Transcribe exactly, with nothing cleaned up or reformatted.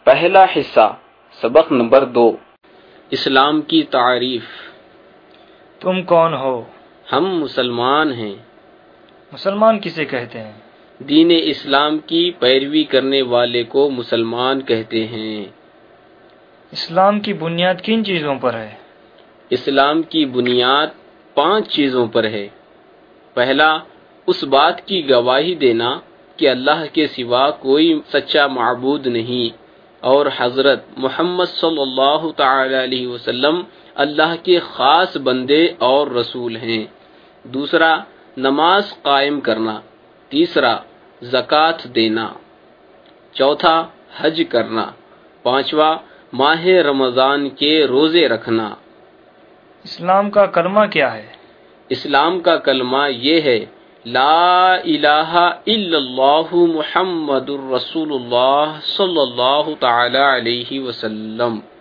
پہلا حصہ سبق نمبر دو، اسلام کی تعریف۔ تم کون ہو؟ ہم مسلمان ہیں۔ مسلمان کسے کہتے ہیں؟ دین اسلام کی پیروی کرنے والے کو مسلمان کہتے ہیں۔ اسلام کی بنیاد کن چیزوں پر ہے؟ اسلام کی بنیاد پانچ چیزوں پر ہے۔ پہلا، اس بات کی گواہی دینا کہ اللہ کے سوا کوئی سچا معبود نہیں اور حضرت محمد صلی اللہ تعالی علیہ وسلم اللہ کے خاص بندے اور رسول ہیں۔ دوسرا، نماز قائم کرنا۔ تیسرا، زکوٰۃ دینا۔ چوتھا، حج کرنا۔ پانچواں، ماہ رمضان کے روزے رکھنا۔ اسلام کا کلمہ کیا ہے؟ اسلام کا کلمہ یہ ہے، لا الہ الا اللہ محمد الرسول اللہ صلی اللہ تعالی علیہ وسلم۔